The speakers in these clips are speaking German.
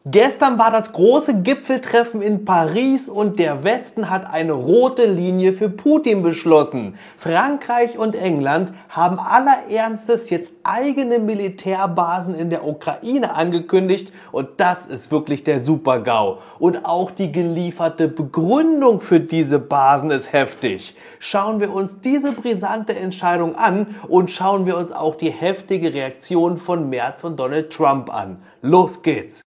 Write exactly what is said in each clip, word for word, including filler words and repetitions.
Gestern war das große Gipfeltreffen in Paris und der Westen hat eine rote Linie für Putin beschlossen. Frankreich und England haben aller Ernstes jetzt eigene Militärbasen in der Ukraine angekündigt und das ist wirklich der Super-GAU. Und auch die gelieferte Begründung für diese Basen ist heftig. Schauen wir uns diese brisante Entscheidung an und schauen wir uns auch die heftige Reaktion von Merz und Donald Trump an. Los geht's!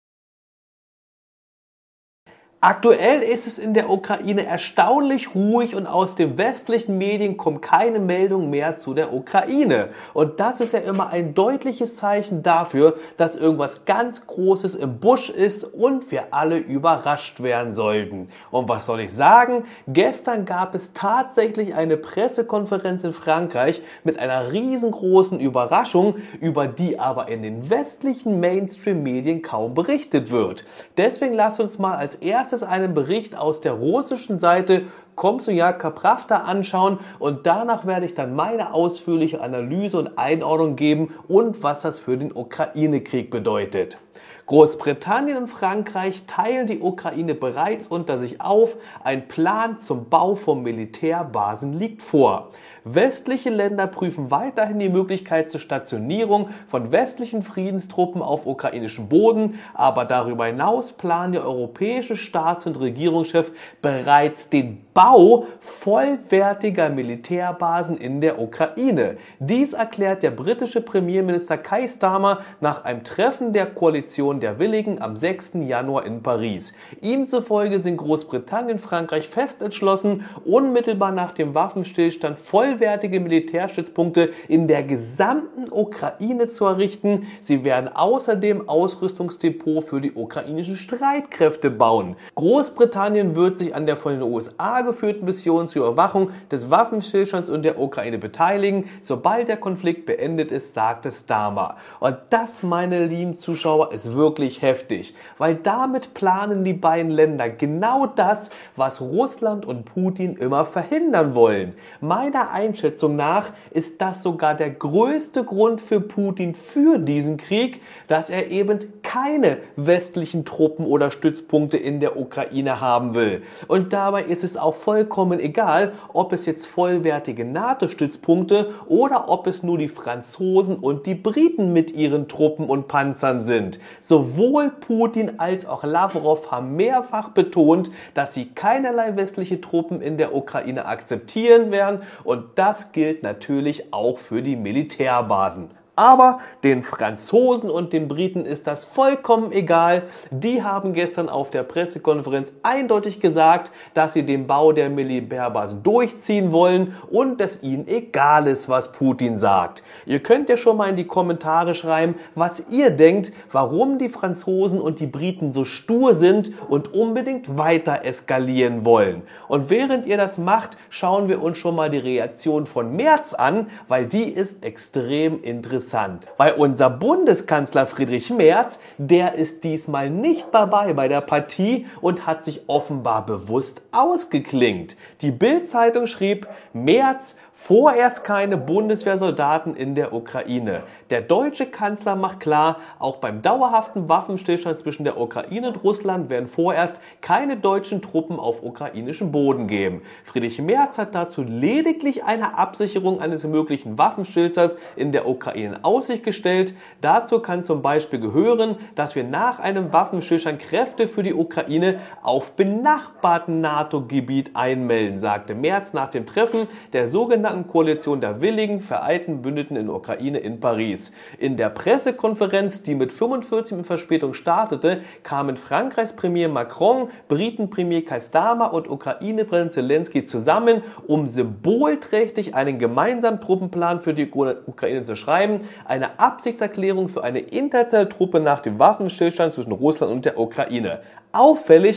Aktuell ist es in der Ukraine erstaunlich ruhig und aus den westlichen Medien kommt keine Meldung mehr zu der Ukraine. Und das ist ja immer ein deutliches Zeichen dafür, dass irgendwas ganz Großes im Busch ist und wir alle überrascht werden sollten. Und was soll ich sagen? Gestern gab es tatsächlich eine Pressekonferenz in Frankreich mit einer riesengroßen Überraschung, über die aber in den westlichen Mainstream-Medien kaum berichtet wird. Deswegen lasst uns mal als erstes einen Bericht aus der russischen Seite Komsomolska Prawda anschauen und danach werde ich dann meine ausführliche Analyse und Einordnung geben und was das für den Ukraine-Krieg bedeutet. Großbritannien und Frankreich teilen die Ukraine bereits unter sich auf. Ein Plan zum Bau von Militärbasen liegt vor. Westliche Länder prüfen weiterhin die Möglichkeit zur Stationierung von westlichen Friedenstruppen auf ukrainischem Boden, aber darüber hinaus planen die europäische Staats- und Regierungschefs bereits den Bau vollwertiger Militärbasen in der Ukraine. Dies erklärt der britische Premierminister Keir Starmer nach einem Treffen der Koalition der Willigen am sechsten Januar in Paris. Ihm zufolge sind Großbritannien und Frankreich fest entschlossen, unmittelbar nach dem Waffenstillstand vollwertige Militärstützpunkte in der gesamten Ukraine zu errichten. Sie werden außerdem Ausrüstungsdepot für die ukrainischen Streitkräfte bauen. Großbritannien wird sich an der von den U S A geführten Mission zur Überwachung des Waffenstillstands in der Ukraine beteiligen, sobald der Konflikt beendet ist, sagte Starmer. Und das, meine lieben Zuschauer, ist wirklich heftig, weil damit planen die beiden Länder genau das, was Russland und Putin immer verhindern wollen. Meiner Einschätzung nach ist das sogar der größte Grund für Putin für diesen Krieg, dass er eben keine westlichen Truppen oder Stützpunkte in der Ukraine haben will. Und dabei ist es auch vollkommen egal, ob es jetzt vollwertige NATO-Stützpunkte oder ob es nur die Franzosen und die Briten mit ihren Truppen und Panzern sind. Sowohl Putin als auch Lavrov haben mehrfach betont, dass sie keinerlei westliche Truppen in der Ukraine akzeptieren werden und das gilt natürlich auch für die Militärbasen. Aber den Franzosen und den Briten ist das vollkommen egal. Die haben gestern auf der Pressekonferenz eindeutig gesagt, dass sie den Bau der Militärbasen durchziehen wollen und dass ihnen egal ist, was Putin sagt. Ihr könnt ja schon mal in die Kommentare schreiben, was ihr denkt, warum die Franzosen und die Briten so stur sind und unbedingt weiter eskalieren wollen. Und während ihr das macht, schauen wir uns schon mal die Reaktion von Merz an, weil die ist extrem interessant. Weil unser Bundeskanzler Friedrich Merz, der ist diesmal nicht dabei bei der Partie und hat sich offenbar bewusst ausgeklinkt. Die Bild-Zeitung schrieb, Merz, vorerst keine Bundeswehrsoldaten in der Ukraine. Der deutsche Kanzler macht klar, auch beim dauerhaften Waffenstillstand zwischen der Ukraine und Russland werden vorerst keine deutschen Truppen auf ukrainischem Boden geben. Friedrich Merz hat dazu lediglich eine Absicherung eines möglichen Waffenstillstands in der Ukraine in Aussicht gestellt. Dazu kann zum Beispiel gehören, dass wir nach einem Waffenstillstand Kräfte für die Ukraine auf benachbarten NATO-Gebiet einmelden, sagte Merz nach dem Treffen der sogenannten Koalition der Willigen, vereinten Bündeten in der Ukraine in Paris. In der Pressekonferenz, die mit fünfundvierzig Minuten Verspätung startete, kamen Frankreichs Premier Macron, Briten-Premier Keir Starmer und Ukraine-Präsident Zelensky zusammen, um symbolträchtig einen gemeinsamen Truppenplan für die Ukraine zu schreiben, eine Absichtserklärung für eine internationale Truppe nach dem Waffenstillstand zwischen Russland und der Ukraine. Auffällig,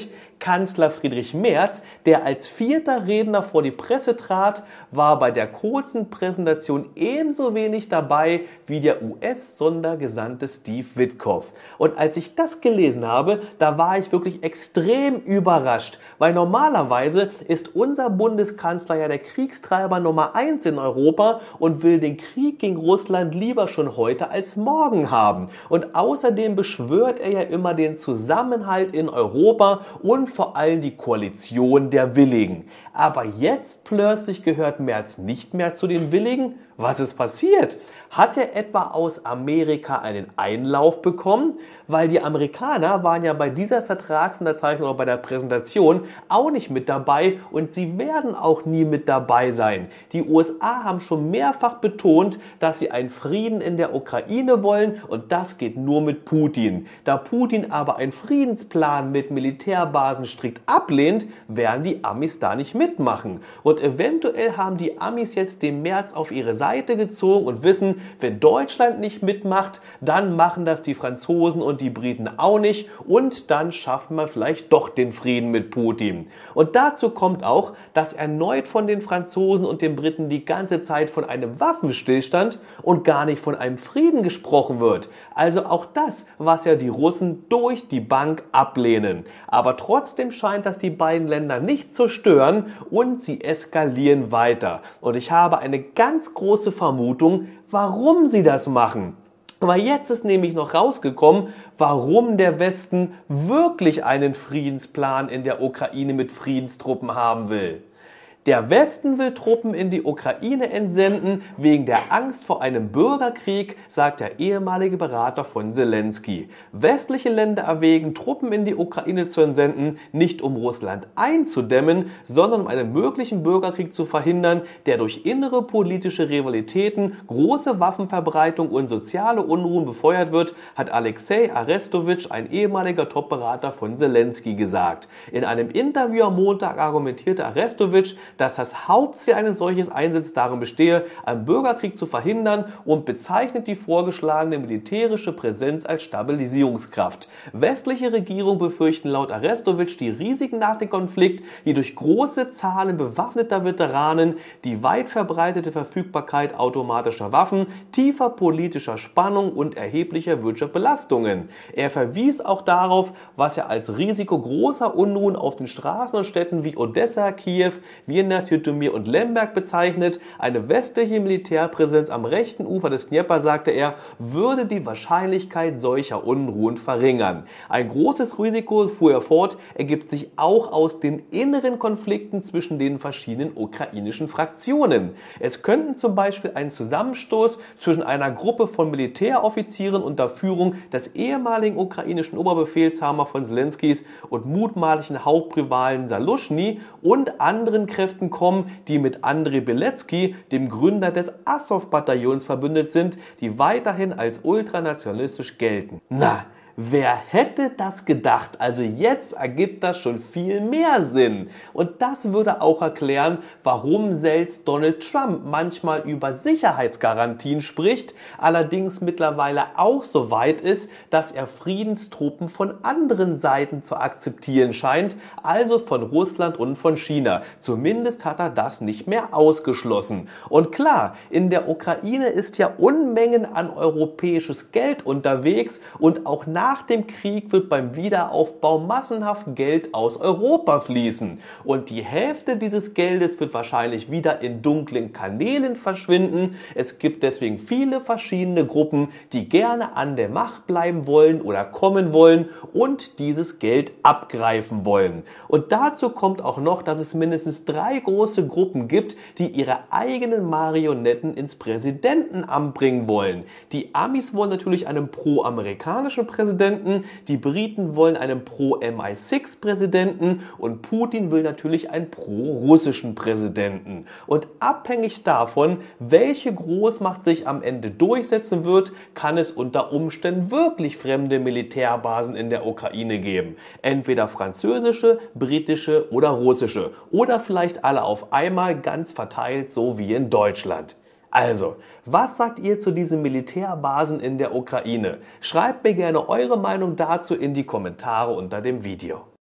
Kanzler Friedrich Merz, der als vierter Redner vor die Presse trat, war bei der kurzen Präsentation ebenso wenig dabei wie der U S-Sondergesandte Steve Witkoff. Und als ich das gelesen habe, da war ich wirklich extrem überrascht, weil normalerweise ist unser Bundeskanzler ja der Kriegstreiber Nummer eins in Europa und will den Krieg gegen Russland lieber schon heute als morgen haben. Und außerdem beschwört er ja immer den Zusammenhalt in Europa und vor allem die Koalition der Willigen. Aber jetzt plötzlich gehört Merz nicht mehr zu den Willigen? Was ist passiert? Hat er etwa aus Amerika einen Einlauf bekommen? Weil die Amerikaner waren ja bei dieser Vertragsunterzeichnung oder bei der Präsentation auch nicht mit dabei und sie werden auch nie mit dabei sein. Die U S A haben schon mehrfach betont, dass sie einen Frieden in der Ukraine wollen und das geht nur mit Putin. Da Putin aber einen Friedensplan mit Militärbasen strikt ablehnt, werden die Amis da nicht mitmachen. Und eventuell haben die Amis jetzt den Merz auf ihre Seite gezogen und wissen, wenn Deutschland nicht mitmacht, dann machen das die Franzosen und die Briten auch nicht und dann schaffen wir vielleicht doch den Frieden mit Putin. Und dazu kommt auch, dass erneut von den Franzosen und den Briten die ganze Zeit von einem Waffenstillstand und gar nicht von einem Frieden gesprochen wird. Also auch das, was ja die Russen durch die Bank ablehnen. Aber trotzdem scheint das die beiden Länder nicht zu stören und sie eskalieren weiter. Und ich habe eine ganz große Vermutung, warum sie das machen. Aber jetzt ist nämlich noch rausgekommen, warum der Westen wirklich einen Friedensplan in der Ukraine mit Friedenstruppen haben will. Der Westen will Truppen in die Ukraine entsenden wegen der Angst vor einem Bürgerkrieg, sagt der ehemalige Berater von Zelensky. Westliche Länder erwägen, Truppen in die Ukraine zu entsenden, nicht um Russland einzudämmen, sondern um einen möglichen Bürgerkrieg zu verhindern, der durch innere politische Rivalitäten, große Waffenverbreitung und soziale Unruhen befeuert wird, hat Alexei Arestowitsch, ein ehemaliger Top-Berater von Zelensky, gesagt. In einem Interview am Montag argumentierte Arestowitsch, dass das Hauptziel eines solchen Einsatzes darin bestehe, einen Bürgerkrieg zu verhindern und bezeichnet die vorgeschlagene militärische Präsenz als Stabilisierungskraft. Westliche Regierungen befürchten laut Arestowitsch die Risiken nach dem Konflikt, die durch große Zahlen bewaffneter Veteranen, die weit verbreitete Verfügbarkeit automatischer Waffen, tiefer politischer Spannung und erheblicher Wirtschaftsbelastungen. Er verwies auch darauf, was er als Risiko großer Unruhen auf den Straßen und Städten wie Odessa, Kiew, Vienna, Tyrtomir und Lemberg bezeichnet. Eine westliche Militärpräsenz am rechten Ufer des Dnepr, sagte er, würde die Wahrscheinlichkeit solcher Unruhen verringern. Ein großes Risiko, fuhr er fort, ergibt sich auch aus den inneren Konflikten zwischen den verschiedenen ukrainischen Fraktionen. Es könnten zum Beispiel ein Zusammenstoß zwischen einer Gruppe von Militäroffizieren unter Führung des ehemaligen ukrainischen Oberbefehlshabers von Zelenskys und mutmaßlichen Hauptrivalen Saluschny und anderen Kräften kommen, die mit Andrei Beletsky, dem Gründer des Azov-Bataillons, verbündet sind, die weiterhin als ultranationalistisch gelten. Na, wer hätte das gedacht? Also jetzt ergibt das schon viel mehr Sinn. Und das würde auch erklären, warum selbst Donald Trump manchmal über Sicherheitsgarantien spricht, allerdings mittlerweile auch so weit ist, dass er Friedenstruppen von anderen Seiten zu akzeptieren scheint, also von Russland und von China. Zumindest hat er das nicht mehr ausgeschlossen. Und klar, in der Ukraine ist ja Unmengen an europäisches Geld unterwegs und auch nach Nach dem Krieg wird beim Wiederaufbau massenhaft Geld aus Europa fließen. Und die Hälfte dieses Geldes wird wahrscheinlich wieder in dunklen Kanälen verschwinden. Es gibt deswegen viele verschiedene Gruppen, die gerne an der Macht bleiben wollen oder kommen wollen und dieses Geld abgreifen wollen. Und dazu kommt auch noch, dass es mindestens drei große Gruppen gibt, die ihre eigenen Marionetten ins Präsidentenamt bringen wollen. Die Amis wollen natürlich einen pro-amerikanischen Präsidenten, die Briten wollen einen pro-M I sechs Präsidenten und Putin will natürlich einen pro-russischen Präsidenten. Und abhängig davon, welche Großmacht sich am Ende durchsetzen wird, kann es unter Umständen wirklich fremde Militärbasen in der Ukraine geben. Entweder französische, britische oder russische. Oder vielleicht alle auf einmal ganz verteilt, so wie in Deutschland. Also, was sagt ihr zu diesen Militärbasen in der Ukraine? Schreibt mir gerne eure Meinung dazu in die Kommentare unter dem Video.